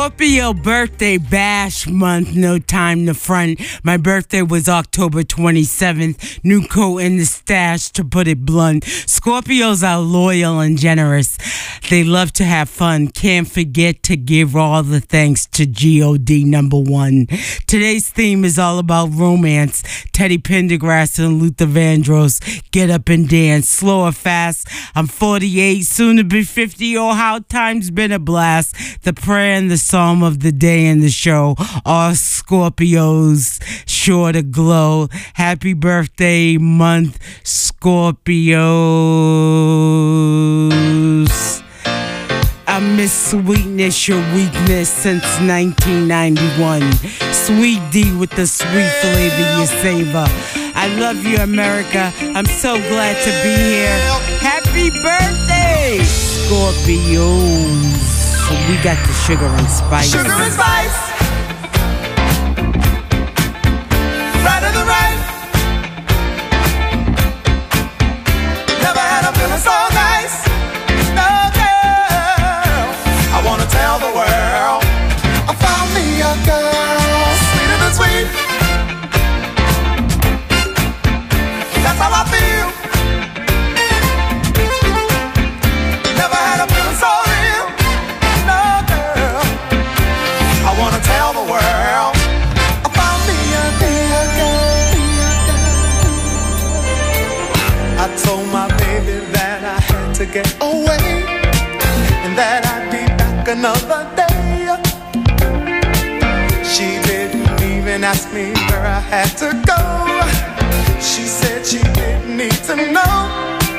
Scorpio birthday bash month, no time to front. My birthday was October 27th. New coat in the stash, to put it blunt. Scorpios are loyal and generous. They love to have fun. Can't forget to give all the thanks to G.O.D. #1. Today's theme is all about romance. Teddy Pendergrass and Luther Vandross, Get Up and Dance. Slow or fast? I'm 48, soon to be 50. Oh, how time's been a blast. The prayer and the psalm of the day in the show. All Scorpios sure to glow. Happy birthday month, Scorpios. I miss sweetness, your weakness since 1991. Sweet D with the sweet flavor you savor. I love you, America. I'm so glad to be here. Happy birthday, Scorpios. We got the sugar and spice. Sugar and spice. Right to the right. Never had a feeling so nice. No girl. I wanna tell the world I found me a girl sweeter than sweet. That's how I feel. Never had a feeling so real. No girl. I wanna tell the world I found me a girl. I told my baby that I had to get away and that I'd be back another day. She didn't even ask me where I had to go. She said she didn't need to know.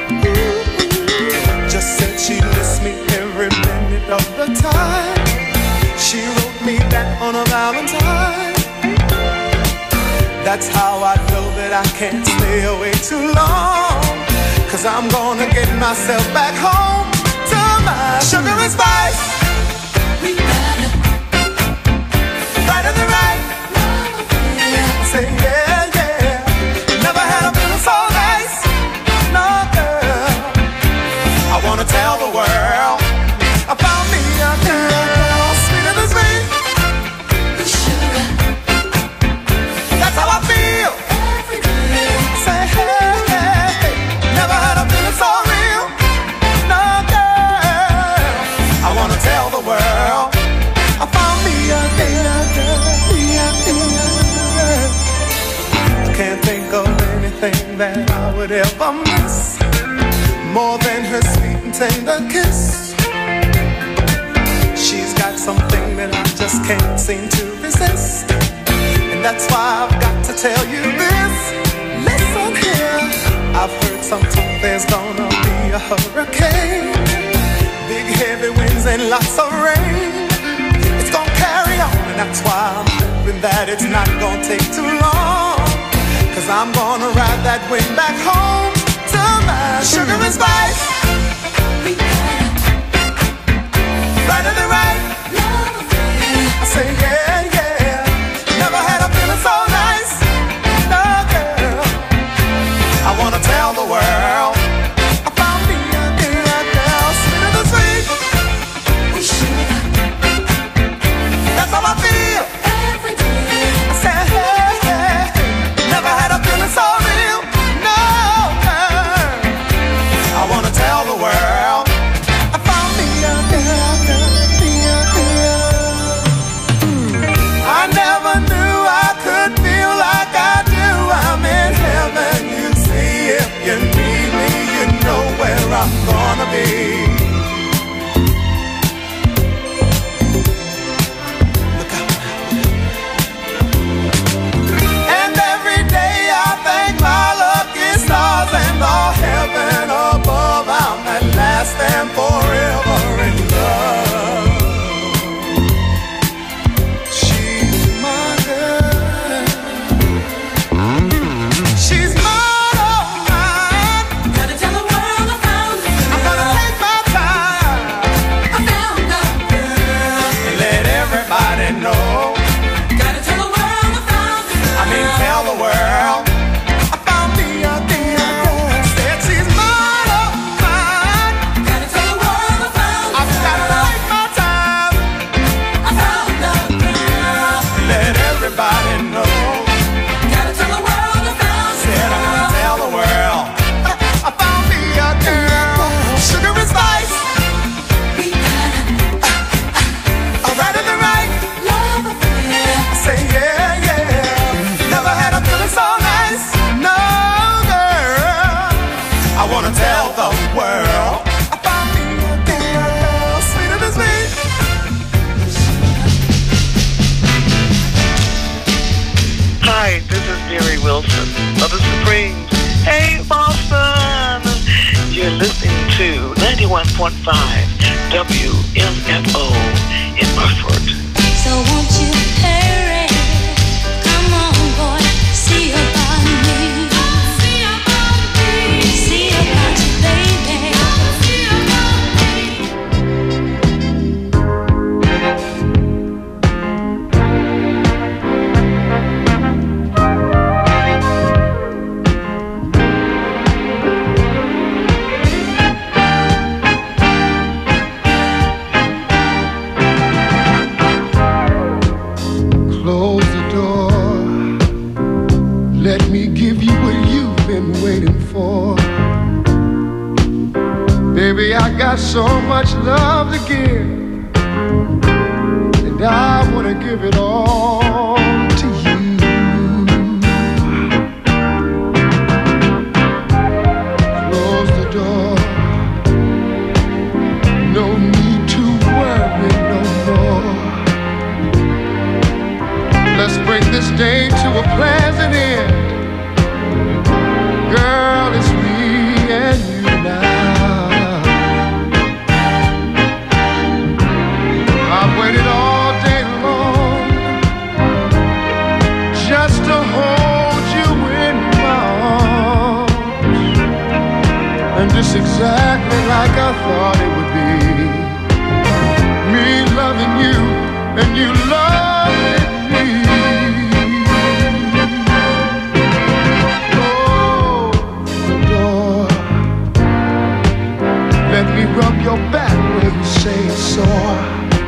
Just said she missed me every minute of the time. She wrote me back on a Valentine. That's how I know that I can't stay away too long. 'Cause I'm gonna get myself back home to my sugar and spice. We got it. Right to the right. Say yeah, yeah. Never had a feeling so nice. No girl. I wanna tell the world I found me a girl sweeter than sweet. Sugar. That's how I feel. Every day. Say hey, hey. Never had a feeling so real. No girl. I wanna tell the world I found me a girl. I can't think of anything that I would ever miss more than her sweet and tender kiss. She's got something that I just can't seem to resist, and that's why I've got to tell you this. Listen here, I've heard some talk there's gonna be a hurricane, big heavy winds and lots of rain. It's gonna carry on, and that's why I'm hoping that it's not gonna take too long. 'Cause I'm gonna ride that wind back home to my sugar and spice. Right to the right. I say yeah, yeah. Never had a feeling so nice. No girl. I wanna tell the world I found me a girl sweeter than sweet. That's how I feel. Every day. I say hey, hey. Never had a feeling so real. No girl. I wanna tell the world I found me a girl. Wilson of the Supremes. Hey, Boston! You're listening to 91.5 WMFO in Hartford. So won't you hurry? Come on, boy, see about me. See about me. See about you, baby. See about Close the door. Let me give you what you've been waiting for. Baby, I got so much love to give, and I want to give it all to you. Close the door. No need to worry no more. Let's bring this day to a pleasant end. Girl, it's me and you now. I've waited all day long just to hold you in my arms. And just exactly like I thought it would be. Me loving you and you loving me. Let me rub your back where you say it's sore.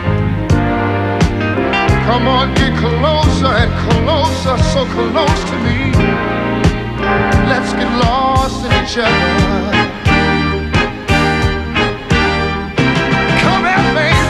Come on, get closer and closer, so close to me. Let's get lost in each other. Come here, baby.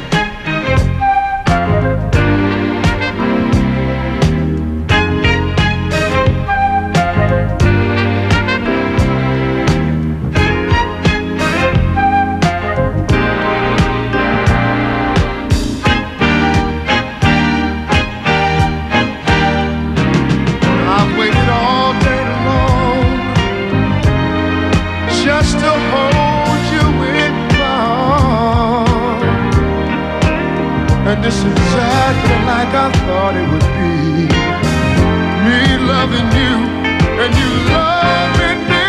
This is exactly like I thought it would be. Me loving you and you loving me.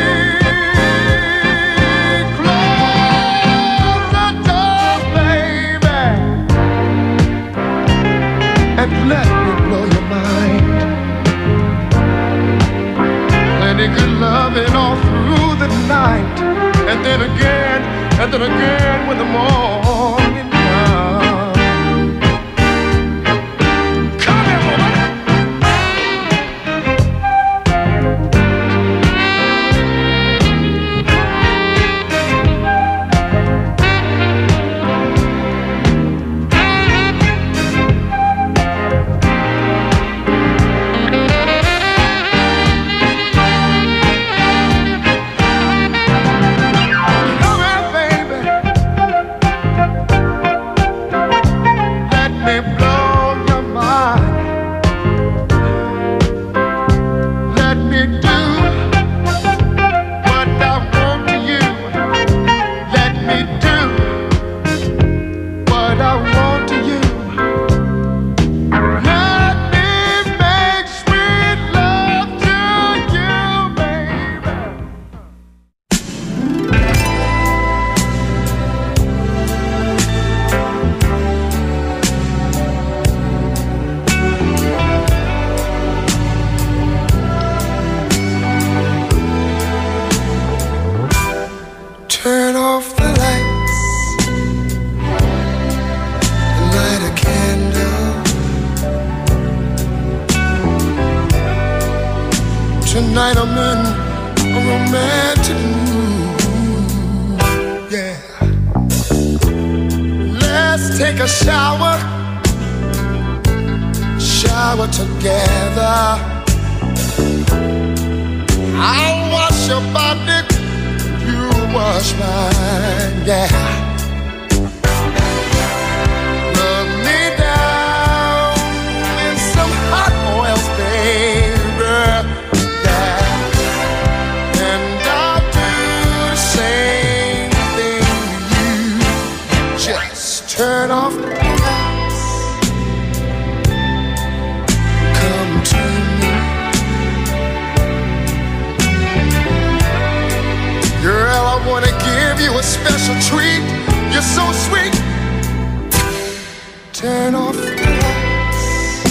Close the door, baby, and let me blow your mind. Plenty good loving all through the night, and then again when the morning comes. Turn off the lights and light a candle. Tonight I'm in a romantic mood, yeah. Let's take a shower together. I'll wash your body, you wash mine, yeah. Rub me down in some hot oils, baby. special treat. You're so sweet. Turn off the lights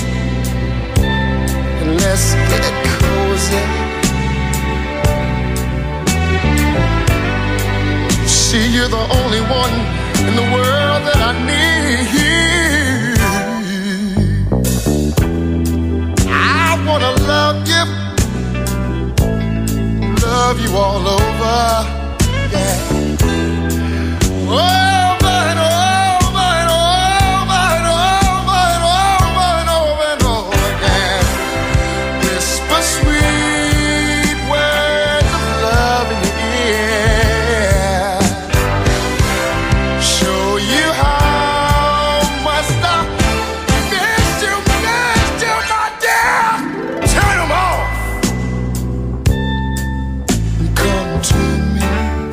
and let's get cozy. See, you're the only one in the world that I need. I wanna love you all over, yeah. Over and over and over and over and over and over and over again. Whisper sweet words of love in your ear. Show you how much I miss you, my dear. Turn them off. Come to me.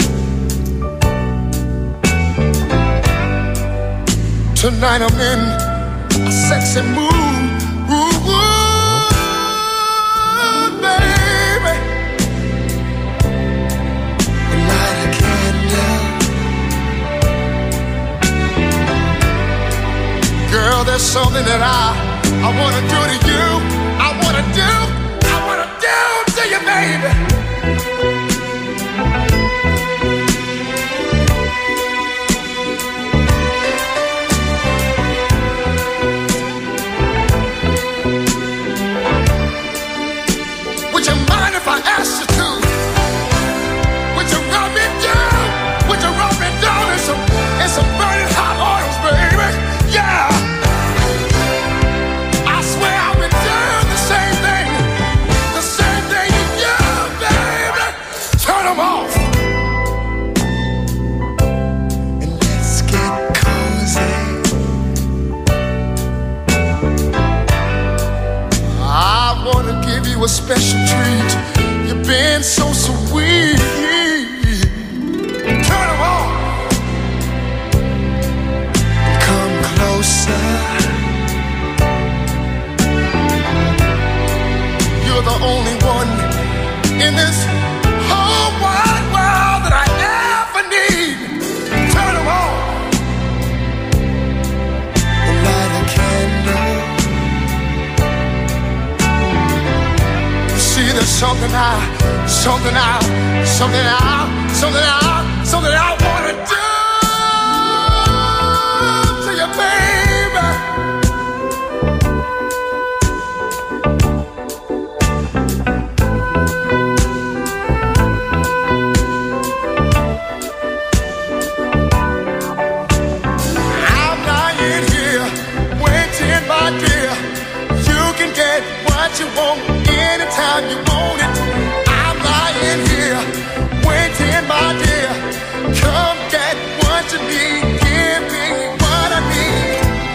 Tonight I'm in a sexy mood. Ooh, baby. Light a candle. Girl, there's something that I wanna do to you. I wanna do to you, baby. Would you mind if I asked you to? Would you rub me down? Would you rub me down in some burning hot oils, baby? Yeah. I swear I've been doing the same thing to you, baby. Turn them off. And let's get cozy. I wanna give you a special treat. You've been so sweet. Turn them on. Come closer. You're the only one in this whole wide world that I ever need. Turn them on. Light a candle. See, there's something I wanna do to you, baby. I'm lying here, waiting, my dear. You can get what you want anytime you want it. I'm lying here, waiting, my dear. Come get what you need, give me what I need.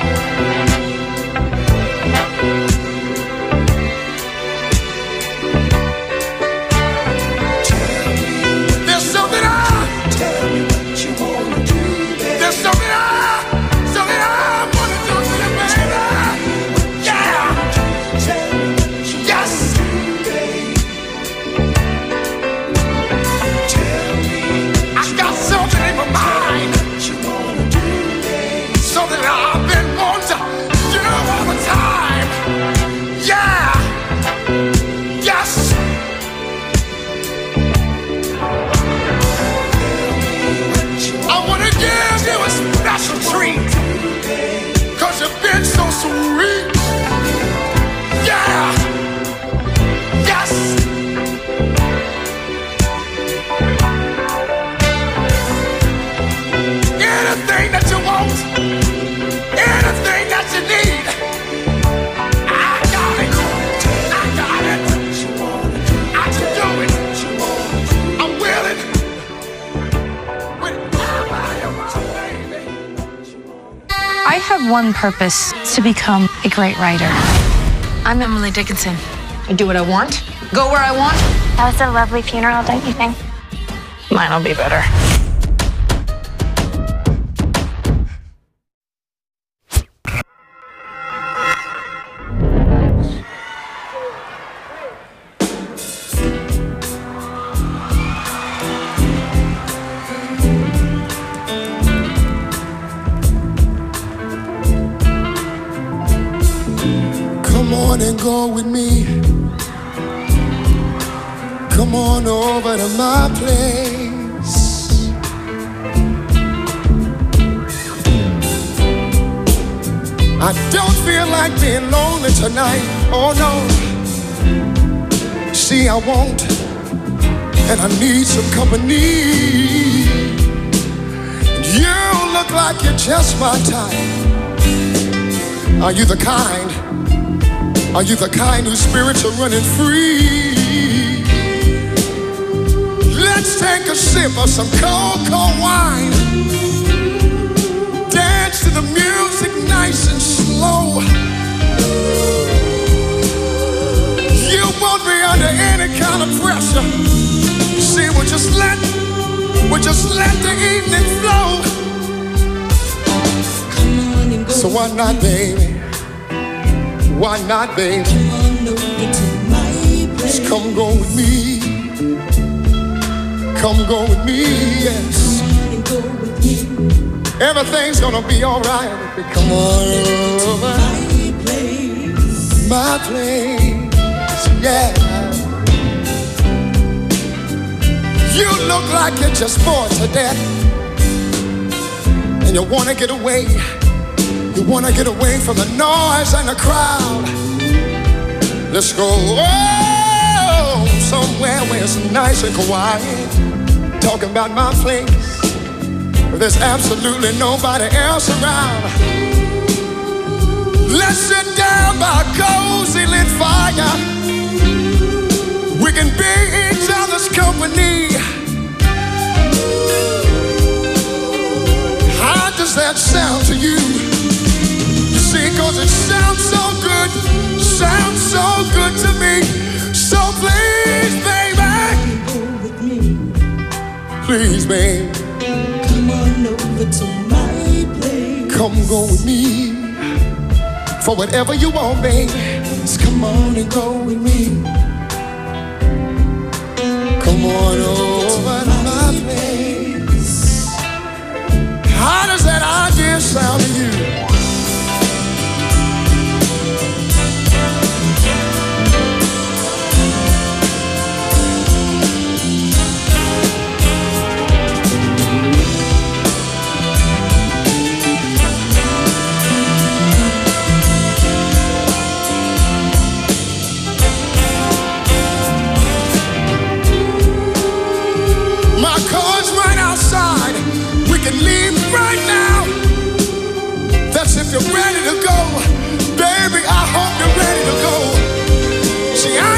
There's something tell me what you wanna do, baby. There's something I wanna do to you, baby. Yeah. Yes. I got something in my mind. Something that I've been wanting to do all the time. Yeah. Yes. I wanna give you a special treat, 'cause you've been so sweet. Yeah. Yes. Anything that you want, anything that you need, I got it. I got it. I can do it. I'm willing. Whenever you want, baby. I have one purpose: to become a great writer. I'm Emily Dickinson. I do what I want, go where I want. That was a lovely funeral, don't you think? Mine'll be better. go with me. Come on over to my place. I don't feel like being lonely tonight. Oh no. See, I want and I need some company. You look like you're just my type. Are you the kind? Are you the kind whose spirits are running free? Let's take a sip of some cold, cold wine. Dance to the music nice and slow. You won't be under any kind of pressure. See, we'll just let the evening flow. So why not, baby? Why not, baby? Just come go with me. Come go with me, yes. Everything's gonna be alright if you come on over my place, yeah. You look like you're just bored to death, and you wanna get away. You wanna get away from the noise and the crowd. Let's go somewhere where it's nice and quiet. Talking about my place, where there's absolutely nobody else around. Let's sit down by a cozy lit fire. We can be each other's company. How does that sound to you? See, 'cause it sounds so good to me. So please, baby, please, babe, come on over to my place. Come go with me for whatever you want, baby. Just come on and go with me. Come on over to my place. How does that idea sound to you? You're ready to go, baby. I hope you're ready to go. See, I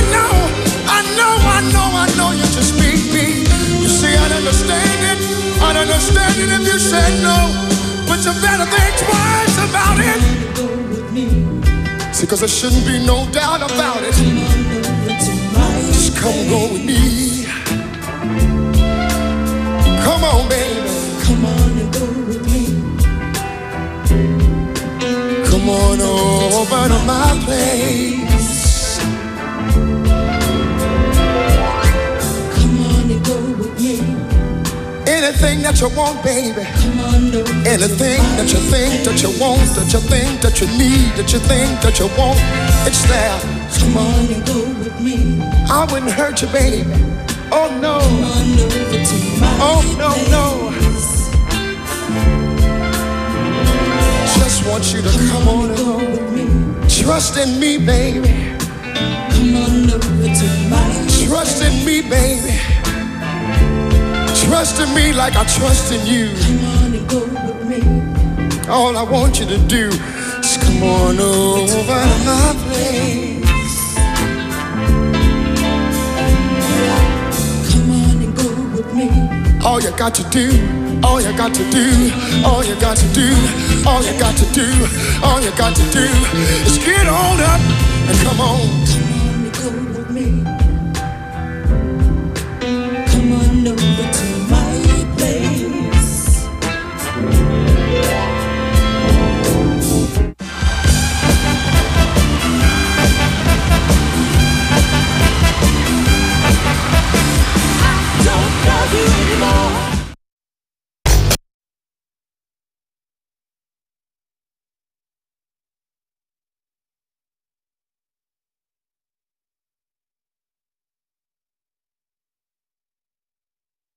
know you just beat me. You see, I'd understand it if you said no, but you better think twice about it. See, 'cause there shouldn't be no doubt about it. Just come go with me. Come on, baby. Come on and go with me. Come on over to my place. Come on and go with me. Anything that you want, baby. Come on over. Anything that you think that you want, that you think that you need, that you think that you want, it's there. Come on and go with me. I wouldn't hurt you, baby. Oh no. Come on over to my Oh no, place. no. Just want you to come on and go with me. trust in me, baby. Come on over to my Trust in me, baby. Trust in me like I trust in you. Come on and go with me. All I want you to do is come on over to my place. Come on and go with me. All you got to do, all you got to do, all you got to do, all you got to do, all you got to do is get on up and come on.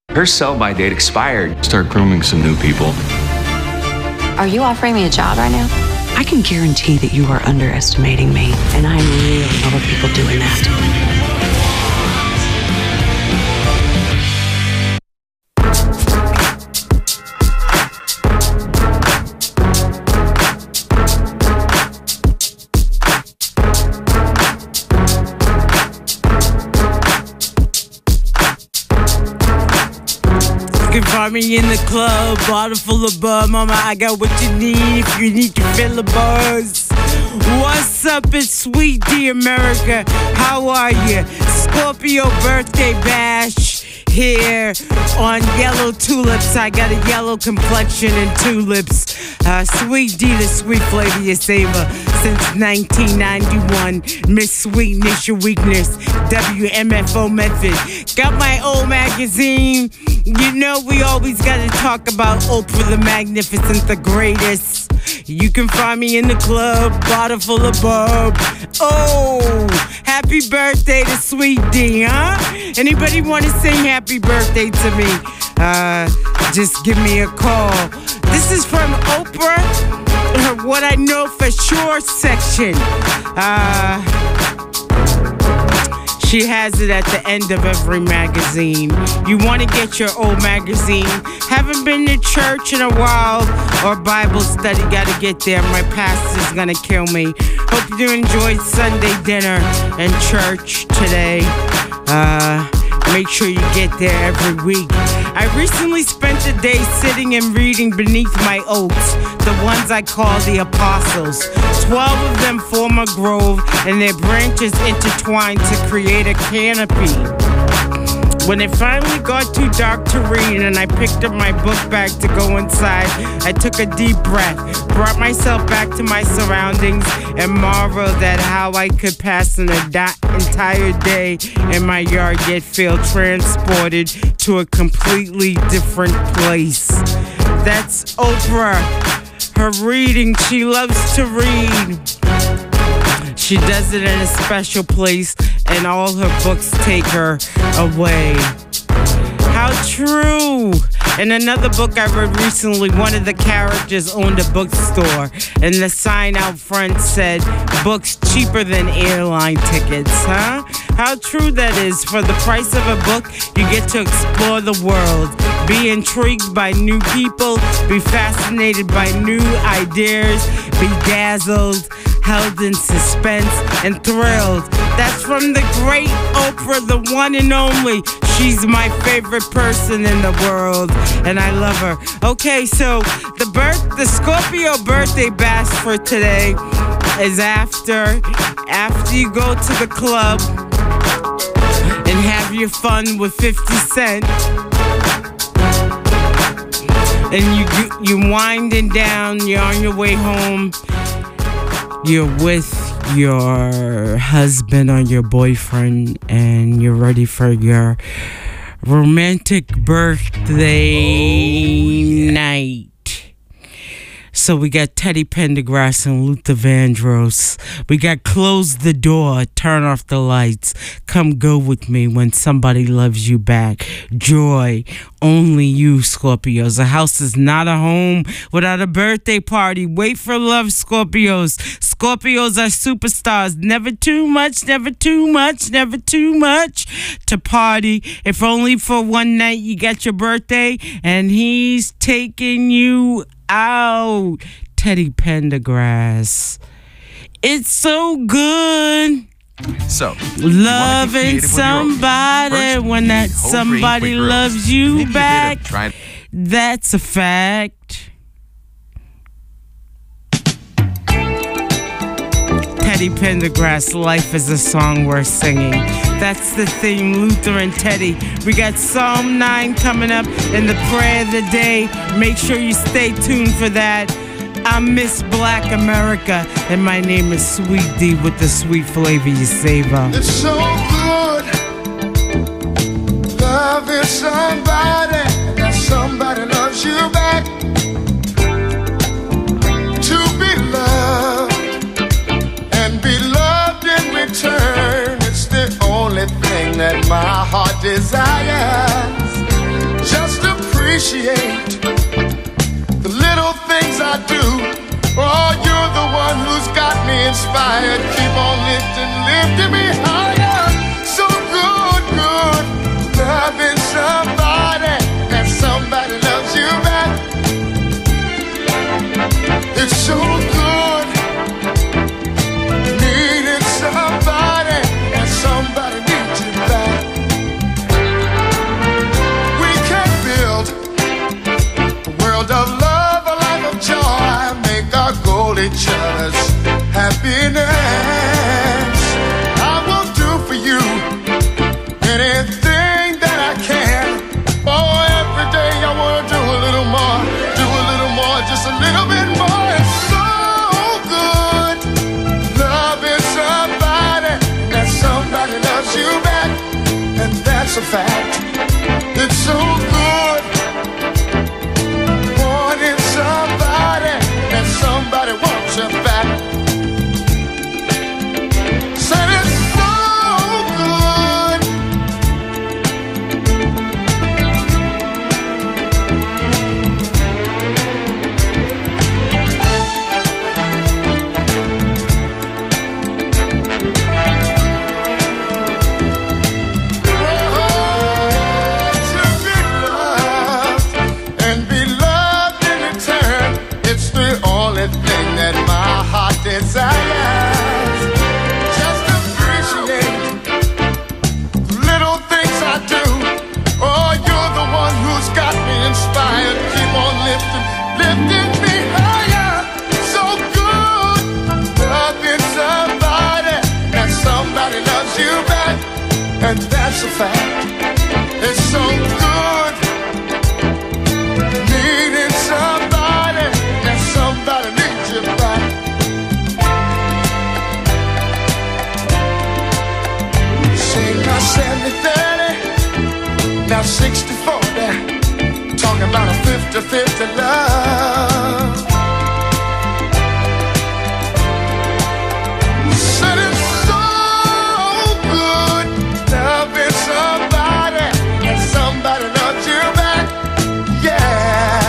Her sell-by date expired. Start grooming some new people. Are you offering me a job right now? I can guarantee that you are underestimating me, and I'm really over people doing that. You can find me in the club, bottle full of bub. Mama, I got what you need if you need to feel the buzz. What's up, it's Sweet D America. How are you? Scorpio birthday bash here on Yellow Tulips. I got a yellow complexion and tulips. Sweet D, the sweet flavor you savor. Since 1991, Miss Sweetness, your weakness. WMFO method. Got my old magazine. You know we always gotta talk about Oprah the Magnificent, the greatest. You can find me in the club, bottle full of bub. Oh, happy birthday to Sweet D, huh? Anybody want to sing happy birthday to me? Just give me a call. This is from Oprah, her What I Know For Sure section. She has it at the end of every magazine. You want to get your old magazine. Haven't been to church in a while or Bible study. Gotta get there. My pastor's gonna kill me. Hope you enjoyed Sunday dinner and church today. Make sure you get there every week. I recently spent the day sitting and reading beneath my oaks, the ones I call the apostles. 12 of them form a grove, and their branches intertwine to create a canopy. When it finally got too dark to read and I picked up my book bag to go inside, I took a deep breath, brought myself back to my surroundings, and marveled at how I could pass an entire day in my yard yet feel transported to a completely different place. That's Oprah. Her reading, she loves to read. She does it in a special place, and all her books take her away. How true! In another book I read recently, one of the characters owned a bookstore, and the sign out front said, "Books cheaper than airline tickets," huh? How true that is. For the price of a book, you get to explore the world, be intrigued by new people, be fascinated by new ideas, be dazzled, held in suspense, and thrilled. That's from the great Oprah, the one and only. She's my favorite person in the world, and I love her. Okay, so the Scorpio birthday bash for today is after you go to the club and have your fun with 50 Cent, and you winding down, you're on your way home, you're with your husband or your boyfriend, and you're ready for your romantic birthday night. So we got Teddy Pendergrass and Luther Vandross. We got Close the Door, Turn Off the Lights, Come Go With Me, When Somebody Loves You Back, Joy, Only You, Scorpios. A house is not a home without a birthday party. Wait for love, Scorpios. Scorpios are superstars. Never too much, never too much, never too much to party. If only for one night you got your birthday and he's taking you out. Teddy Pendergrass. It's so good. So, loving somebody when that somebody loves you back. That's a fact. Teddy Pendergrass, Life is a Song Worth Singing. That's the theme, Luther and Teddy. We got Psalm 9 coming up in the prayer of the day. Make sure you stay tuned for that. I'm Miss Black America, and my name is Sweet D with the sweet flavor you savor. It's so good loving somebody, that somebody loves you back. To be loved and be loved in return, it's the only thing that my heart desires. appreciate the little things I do. Oh, you're the one who's got me inspired. Keep on lifting me higher. So good, loving somebody and somebody loves you back. It's so good needing somebody and somebody needs you back. We can build a world of love, a life of joy, make our goal each other's happiness. I will do for you anything that I can. Oh, every day I want to do a little more, just a little bit more. It's so good loving somebody that somebody loves you back, and that's a fact. It's so good wanting somebody that somebody wants you back. Said it's so good. To be loved and be loved in return, it's the only thing that my heart desires. Just appreciate the little things I do. Oh, you're the one who's got me inspired. Keep on lifting me higher. So good loving somebody and somebody loves you back, and that's a fact. It's so good needing somebody and somebody needs you back. Say now 70-30, now 60-40, talking about a 50-50 love. Said it's so good loving somebody and somebody loves you back. Yeah.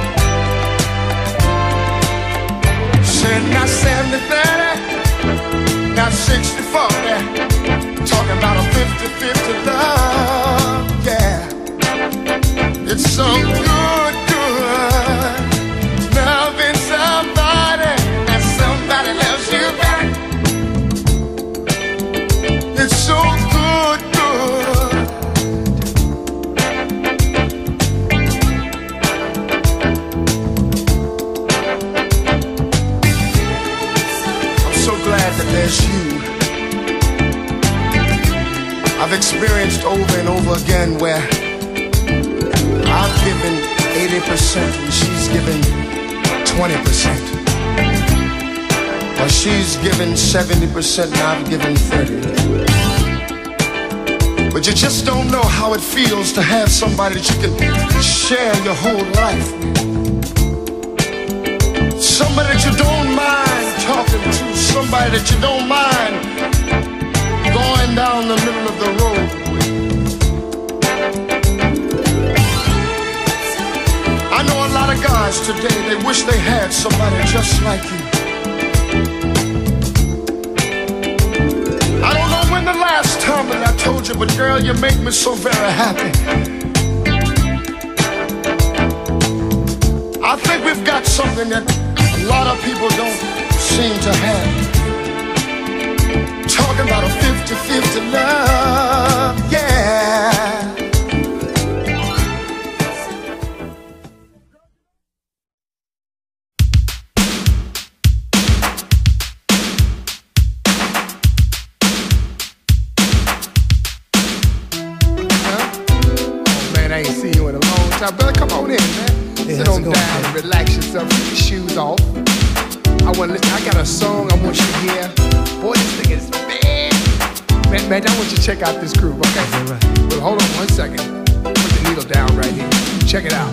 Said now 70-30, now 60-40, talking about a 50-50 love. Yeah. It's so good loving somebody and somebody loves you back. It's so good. I'm so glad that there's you. I've experienced over and over again where I've given 80% and she's given 20%. Or she's given 70% and I've given 30%. But you just don't know how it feels to have somebody that you can share your whole life with. Somebody that you don't mind talking to, somebody that you don't mind going down the middle of the road with. I know a lot of guys today, they wish they had somebody just like you. I don't know when the last time that I told you, but girl, you make me so very happy. I think we've got something that a lot of people don't seem to have. Talking about a 50-50 love, yeah. I ain't seen you in a long time. Brother, come on in, man. Yeah, sit on down and relax yourself. Keep your shoes off. I want to listen. I got a song I want you to hear. Boy, this thing is bad. Man, I want you to check out this groove, okay? Well, hold on 1 second. Put the needle down right here. Check it out.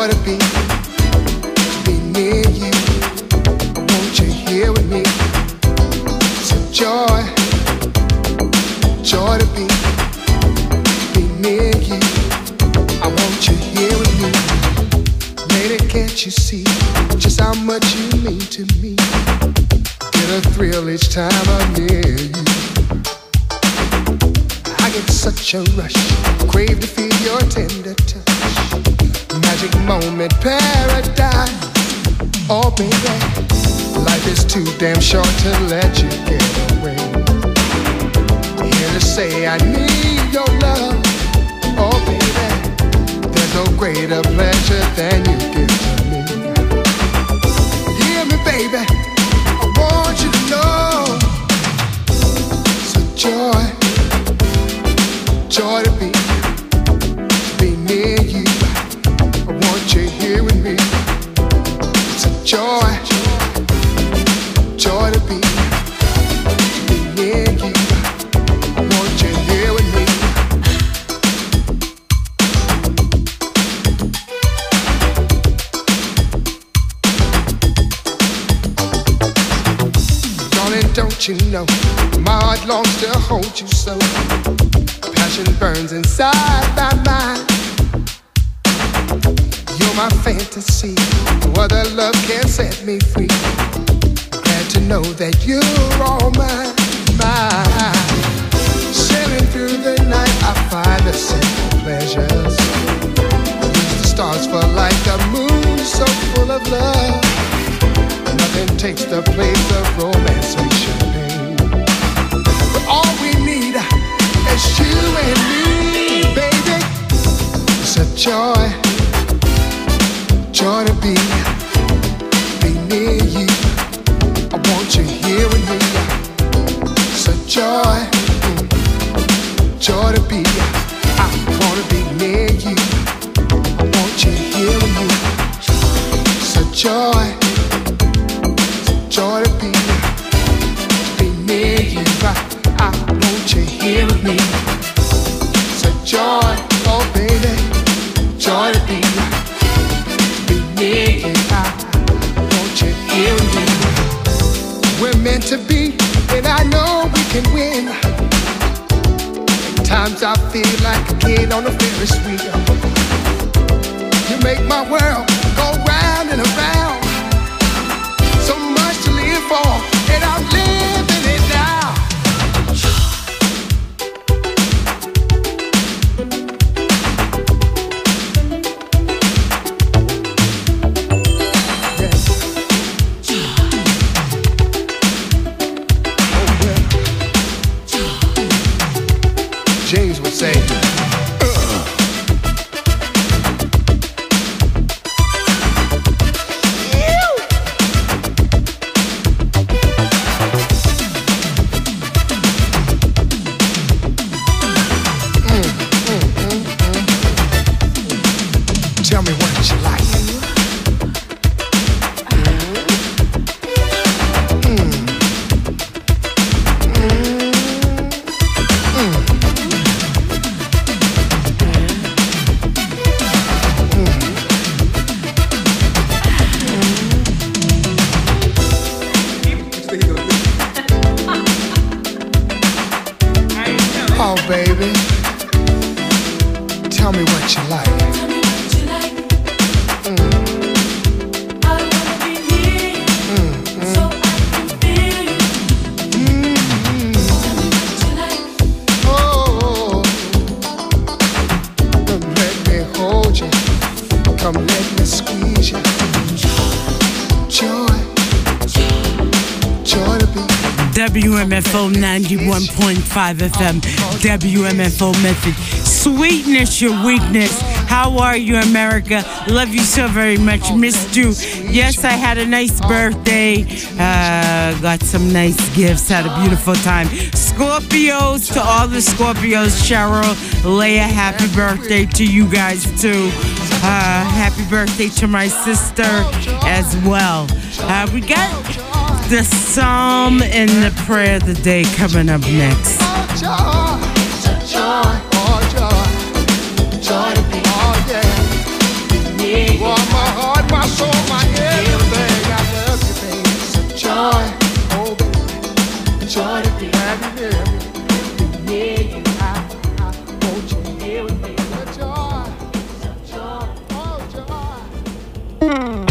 joy to be near you. Won't you here with me? It's a joy to be near you. I want you here with me. Lady, can't you see just how much you mean to me? Get a thrill each time I'm near you. I get such a rush, crave to feel your tender touch. Magic moment, paradise. Oh baby, life is too damn short to let you get away. Here to say I need your love. Oh baby, there's no greater pleasure than you give to me. Hear me baby, I want you to know it's a joy to be near you. I want you here with me. It's a joy to be near you. I want you here with me. Darling, don't you know my heart longs to hold you so. Passion burns inside my mind. You're my fantasy. No other love can set me free. Glad to know that you're all mine. Sailing through the night, I find the simple pleasures. Use the stars for light, the moon so full of love. Nothing takes the place of romance and champagne. But all we need is you and me, baby. It's a joy to be near you. I want you here with me. It's a joy to be. I wanna be near you. I want you here with me. It's a joy to be near you. I want you here with me. It's a joy, oh baby, joy to be near you. I want you here with me. We're meant to be, and I know we can win. Times I feel like a kid on a Ferris wheel. You make my world go round and around. So much to live for, and I'm living it now. James would say, tell me what you like. Oh, baby, tell me what you like. Oh, come let me hold you. Come let me squeeze you. Joy to be. WMFO 91.5 FM, WMFO Method. Sweetness, your weakness. How are you, America? Love you so very much. Missed you. Yes, I had a nice birthday. Got some nice gifts. Had a beautiful time. Scorpios, to all the Scorpios. Cheryl, Leia, happy birthday to you guys, too. Happy birthday to my sister as well. We got the Psalm and the Prayer of the Day coming up next. Joy to be, oh yeah. You are my heart, my soul, my everything. I love you, baby. It's a joy, oh baby, joy to be having you. Near you, I want you here with me. It's a joy, oh joy.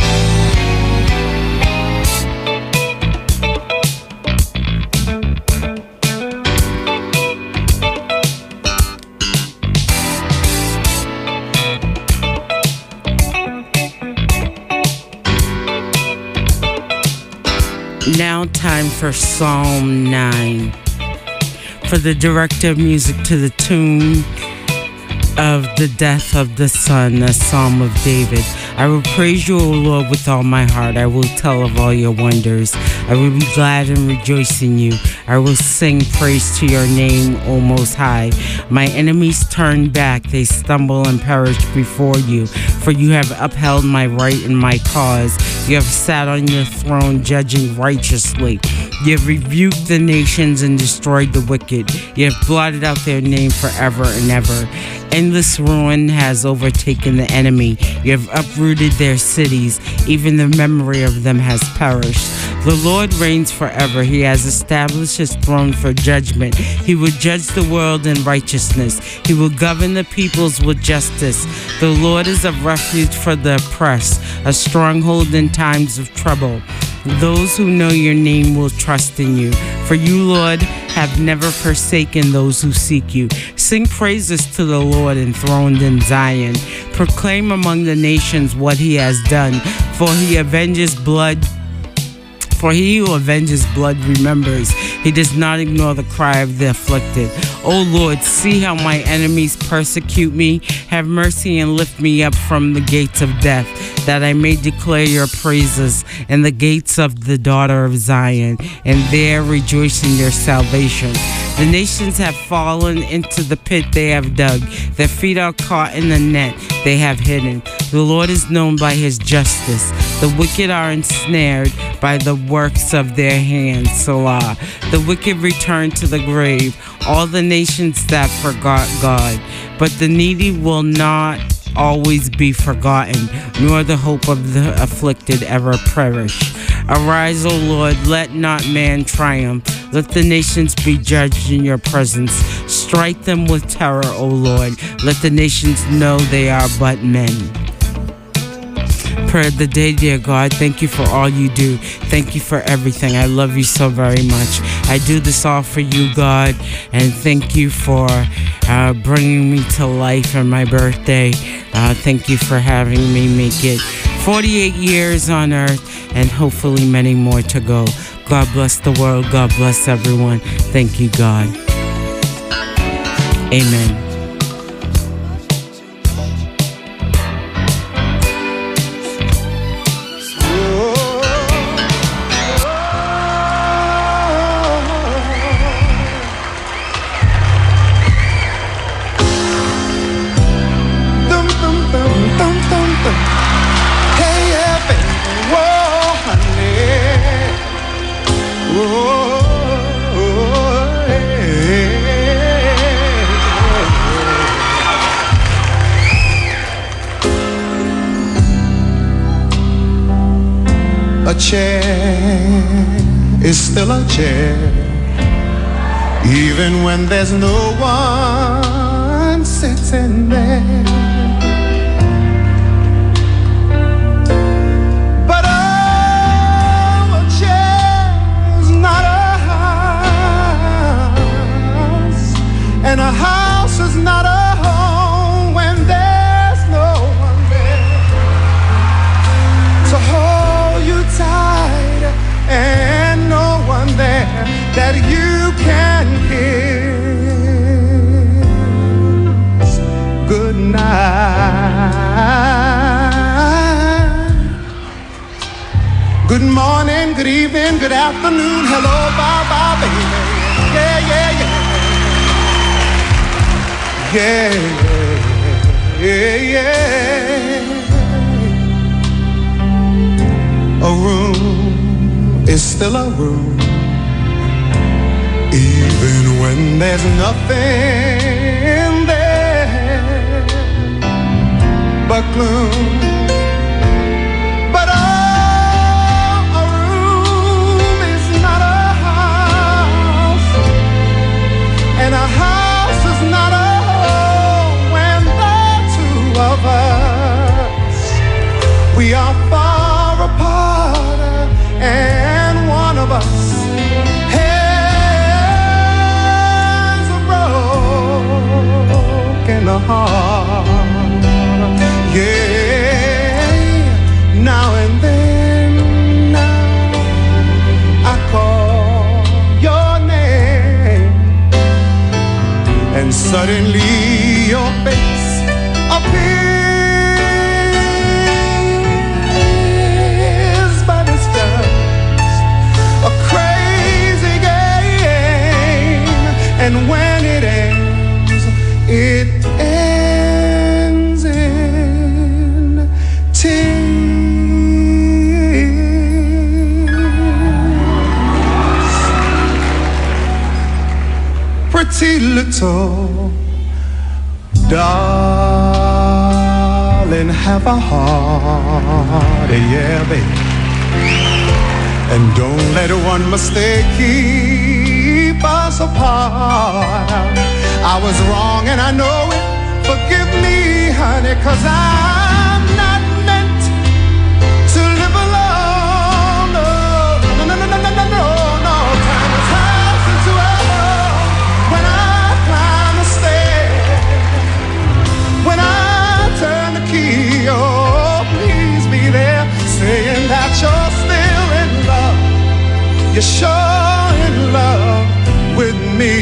Now time for Psalm 9. For the director of music to the tune of the death of the Son, a Psalm of David. I will praise you, O Lord, with all my heart. I will tell of all your wonders. I will be glad and rejoice in you. I will sing praise to your name, O Most High. My enemies turn back. They stumble and perish before you. For you have upheld my right and my cause. You have sat on your throne judging righteously. You have rebuked the nations and destroyed the wicked. You have blotted out their name forever and ever. Endless ruin has overtaken the enemy. You have uprooted their cities. Even the memory of them has perished. The Lord reigns forever. He has established his throne for judgment. He will judge the world in righteousness. He will govern the peoples with justice. The Lord is a refuge for the oppressed, a stronghold in times of trouble. Those who know your name will trust in you. For you, Lord, have never forsaken those who seek you. Sing praises to the Lord enthroned in Zion. Proclaim among the nations what he has done, for he avenges blood. For he who avenges blood remembers. He does not ignore the cry of the afflicted. O Lord, see how my enemies persecute me. Have mercy and lift me up from the gates of death, that I may declare your praises in the gates of the daughter of Zion, and there rejoice in your salvation. The nations have fallen into the pit they have dug. Their feet are caught in the net they have hidden. The Lord is known by his justice. The wicked are ensnared by the works of their hands. Salah. The wicked return to the grave, all the nations that forgot God. But the needy will not always be forgotten, nor the hope of the afflicted ever perish. Arise, O Lord, let not man triumph. Let the nations be judged in your presence. Strike them with terror, O Lord. Let the nations know they are but men. Prayer of the day, dear God, thank you for all you do. Thank you for everything. I love you so very much. I do this all for you, God, and thank you for bringing me to life on my birthday. Thank you for having me make it 48 years on earth and hopefully many more to go. God bless the world. God bless everyone. Thank you, God. Amen. A chair is still a chair, even when there's no one sitting there. But a chair is not a house, and a house is not a home when there's no one there to hold you tight, and no one there that you can kiss good night. Good morning, good evening, good afternoon, hello, bye-bye, baby. Yeah, yeah, yeah. Yeah, yeah, yeah. A room is still a room, even when there's nothing there but gloom. are far apart, and one of us has a broken heart. Yeah, now and then I call your name, and suddenly your face appears, but it's just a crazy game, and when it ends, it ends in tears. Pretty little darling, have a heart, yeah, baby. And don't let one mistake keep us apart. I was wrong and I know it. Forgive me, honey, 'cause I'm not meant to live alone. No, no, no, no, no, no, no, no. Time is house into a hole when I climb the stairs. When I turn the key, oh, please be there, saying that you're still in love. You're sure in love with me.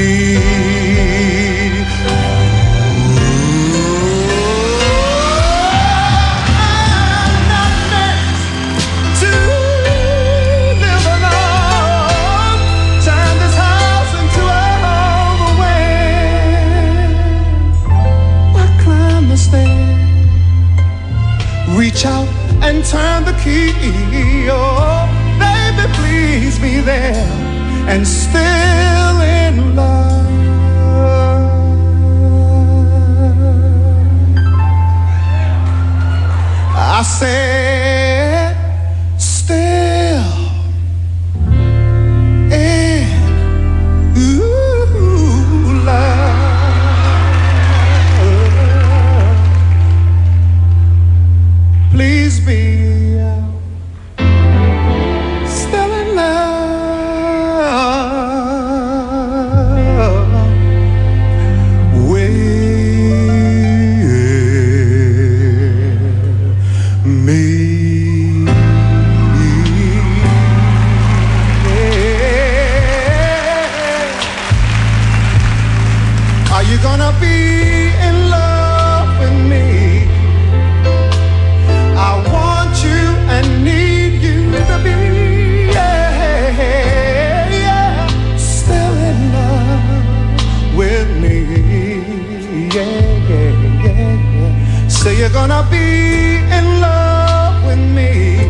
I'm not meant to live alone. Turn this house into a home when I climb the stairs, reach out and turn the key. Oh, baby, please be there and still in love. I said still in love. Please be still in love with me. Are you gonna be in love with me? I want you and need you to be, yeah, still in love with me, yeah, yeah, yeah. Say you're gonna be in love with me.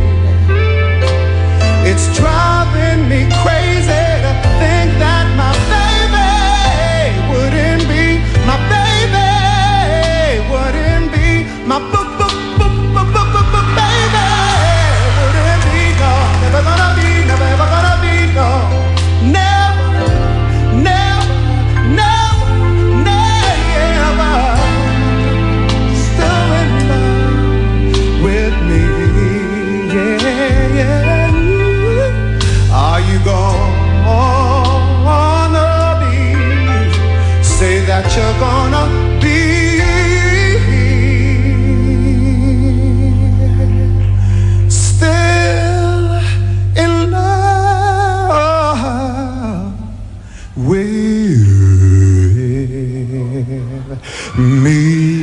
It's driving me crazy to think that my baby wouldn't be, my baby wouldn't be, my baby wouldn't be, no, never gonna be, never ever gonna be, no, never, never, never, never, still in love with me, yeah, yeah. Are you gonna be, say that you're gonna be still in love with me,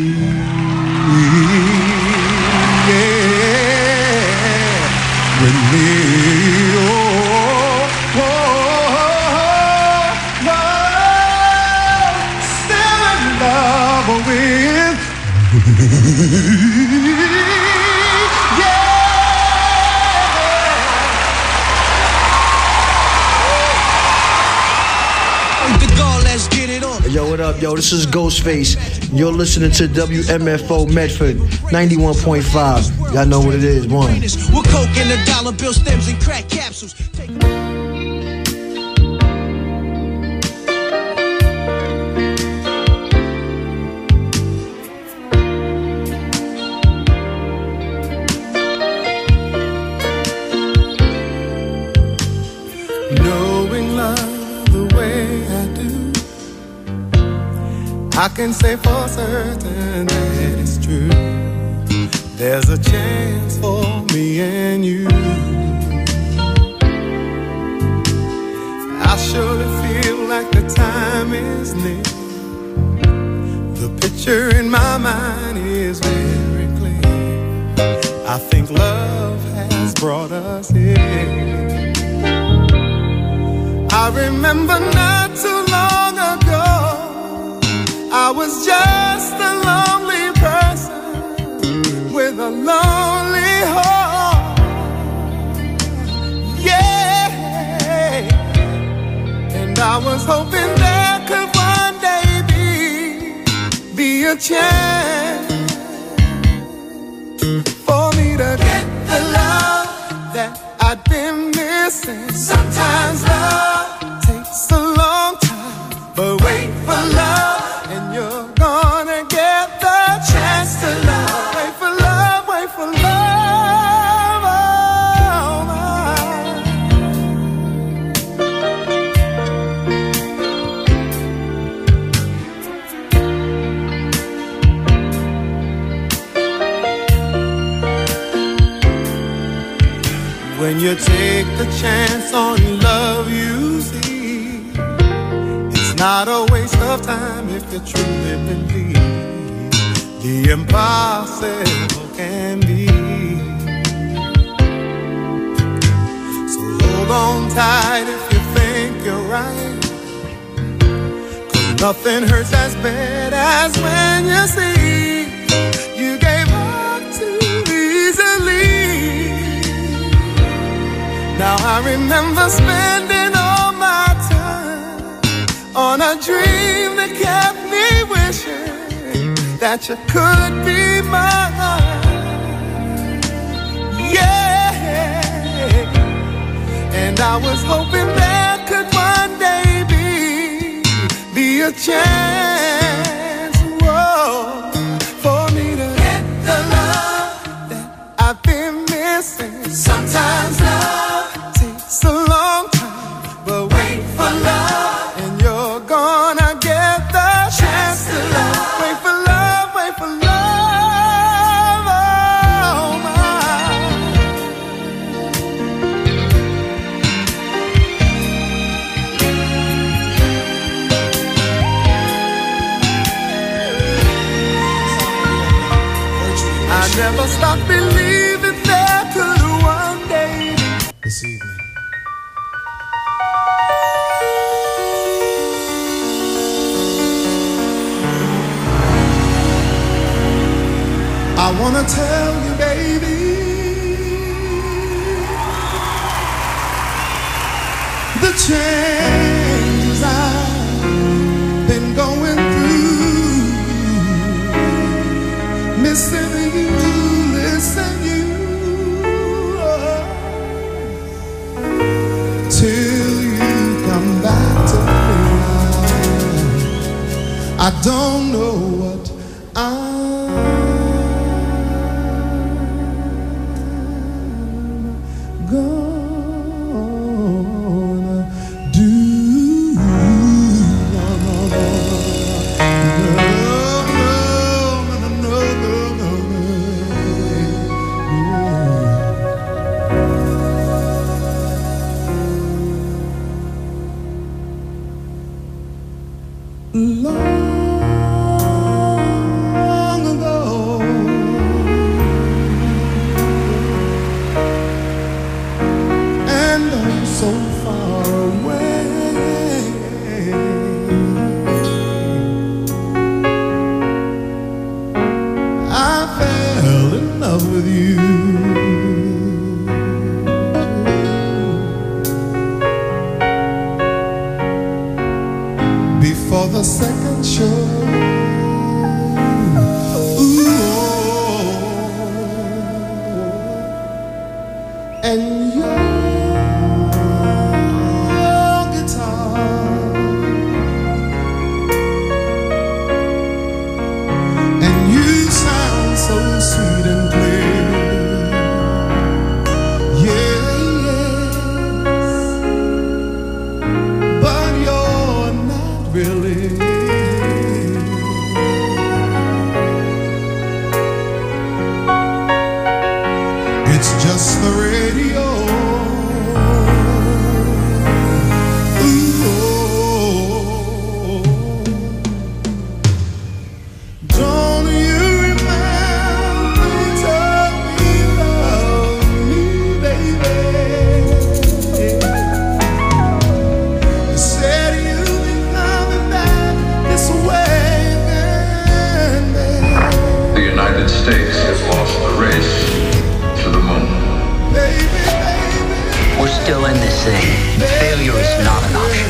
yeah, with me, oh, oh, oh, oh, still in love with yeah. Let's get it on. Yo, what up, yo? This is Ghostface. You're listening to WMFO Medford 91.5. Y'all know what it is, one. With coke and the dollar bill stems and crack capsules. I can say for certain that it's true. There's a chance for me and you. I surely feel like the time is near. The picture in my mind is very clear. I think love has brought us here. I remember not too long ago, I was just a lonely person with a lonely heart. Yeah, and I was hoping there could one day be a chance for me to get the love that I'd been missing. Sometimes love takes a long time, but wait for love and you're gonna get the chance to love. Wait for love, wait for love. Oh my. When you take the chance on love, you see it's not a waste of time if you truly believe the impossible can be. So hold on tight if you think you're right, 'cause nothing hurts as bad as when you see you gave up too easily. Now I remember spending all my time on a dream that kept me wishing that you could be mine. Yeah, and I was hoping there could one day be a chance, whoa, for me to get the love that I've been missing. Sometimes love takes a long time, but wait for love and you're gonna get the chance to love. Wait for love, wait for love, oh my. I never stopped believing there could one day this evening. I wanna tell you, baby, the changes I've been going through, missing you, missing you, till you come back to me. I don't know what I'm gonna do. No, no, no, no, no, no, long ago, and I'm so far away, I fell in love with you. Before the second show, ooh, and your guitar, and you sound so sweet and clear. Yeah, yes, but you're not really. just the radio. Don't you remember you told me you loved me, baby? You said you'd be coming back this way, baby. The United States has lost the race to the moon. We're still in this thing. Failure is not an option.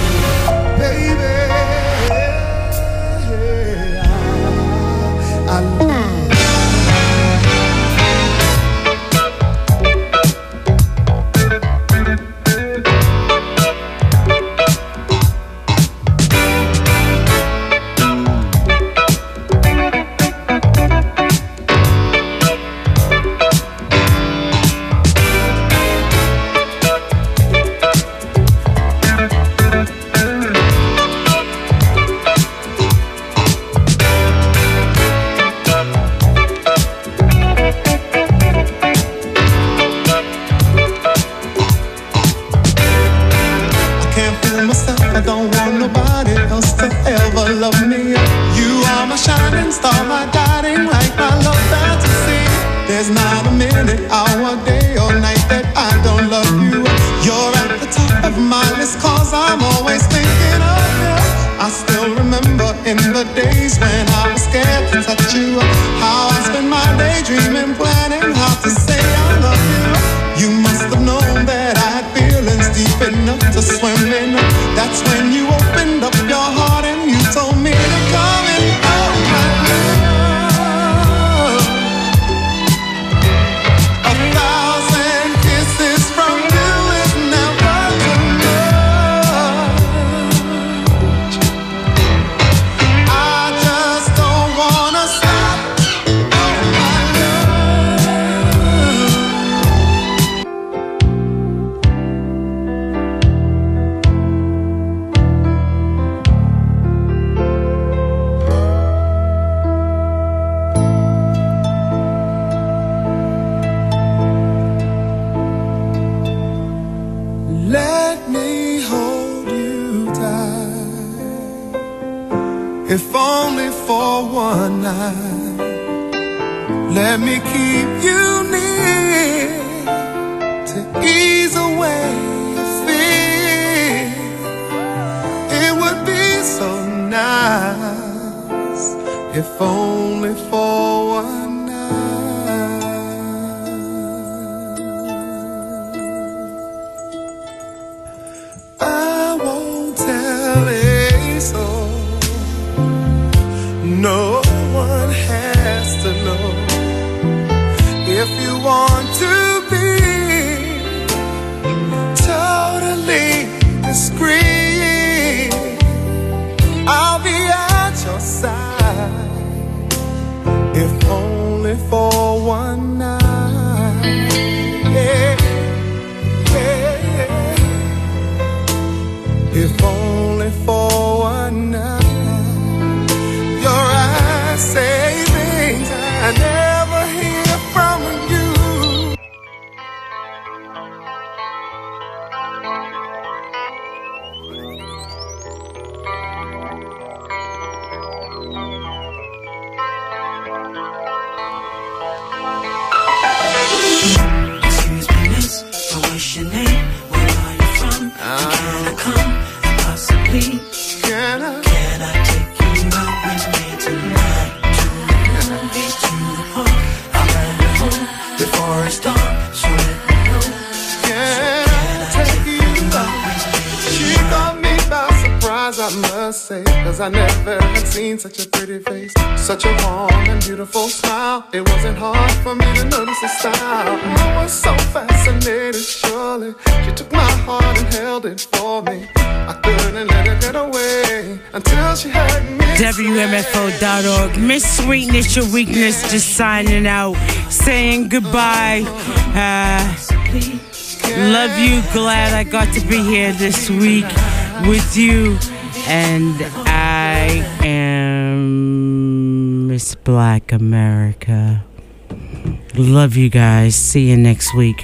I don't want nobody else to ever love me. You are my shining star, my guiding light, my love fantasy. There's not a minute, hour, day or night that I don't love you. You're at the top of my list, cause I'm always thinking of you. I still remember in the days when I was scared to touch you, how I spent my day dreaming, planning how to say I love you. You must have known that I had feelings deep enough to swim in. That's when you opened up your heart and you told me to come in. Oh my love, 1,000 kisses from you is never too much. I just don't wanna stop. Oh my let me hold you tight, if only for one night. Let me keep you near to ease away your fear. It would be so nice, if only for one night. I won't tell a soul, no one has to know. If you want to be totally discreet, I'll be at your side, if only for one night. Yeah, yeah, yeah. If only for one night. Your eyes say things I never hear from you. Excuse me, miss, but what's your name? Where are you from? Can I come? Possibly. Can I take you out with me tonight? To the movie, to the park. I'll have you home before it's dark. So let me know. Can I take you out? She caught me by surprise, I must say, cause I never had seen such a pretty face, such a warm and beautiful smile. It wasn't hard for me to notice the style. I was so fascinated, surely she took my heart and held it for me. I couldn't let her get away until she heard me. WMFO.org. Miss Sweetness, your weakness, just signing out, saying goodbye. Love you, glad I got to be here this week with you. And I am Miss Black America. Love you guys. See you next week.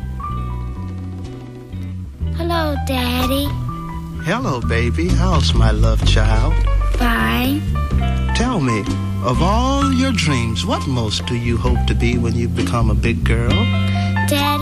Hello, Daddy. Hello, baby. How's my love child? Fine. Tell me, of all your dreams, what most do you hope to be when you become a big girl? Daddy.